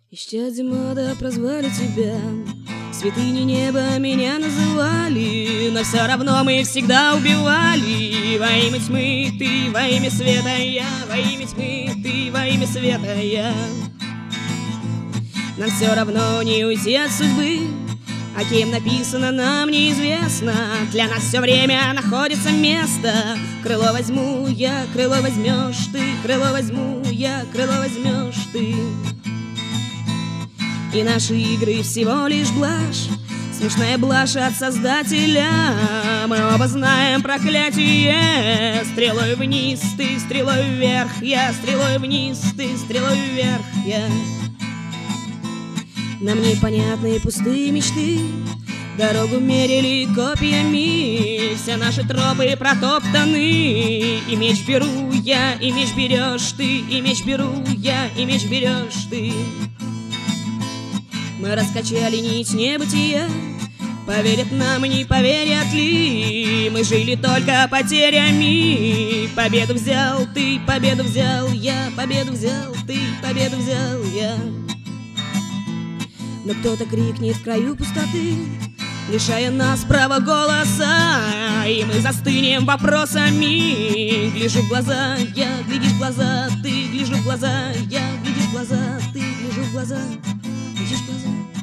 Исчадье мода прозвали тебя, святыни неба меня называли, но все равно мы всегда убивали. Во имя тьмы ты, во имя света я, во имя тьмы ты, во имя света я. Нам все равно не уйти от судьбы, а кем написано нам неизвестно. Для нас все время находится место. Крыло возьму я, крыло возьмешь ты, крыло возьму я, крыло возьмешь ты. И наши игры всего лишь блажь, смешная блажь от Создателя. Мы оба знаем проклятие. Стрелой вниз ты, стрелой вверх я, стрелой вниз ты, стрелой вверх я. Нам непонятные пустые мечты дорогу мерили копьями, все наши тропы протоптаны. И меч беру я, и меч берешь ты, и меч беру я, и меч берешь ты. Мы раскачали нить небытия, поверят нам, не поверят ли. Мы жили только потерями. Победу взял ты, победу взял я, победу взял ты, победу взял я. Но кто-то крикнет в краю пустоты, лишая нас права голоса, и мы застынем вопросами. Гляжу в глаза я, глядишь в глаза ты, гляжу в глаза я, глядишь в глаза ты, гляжу в глаза, глядишь в глаза.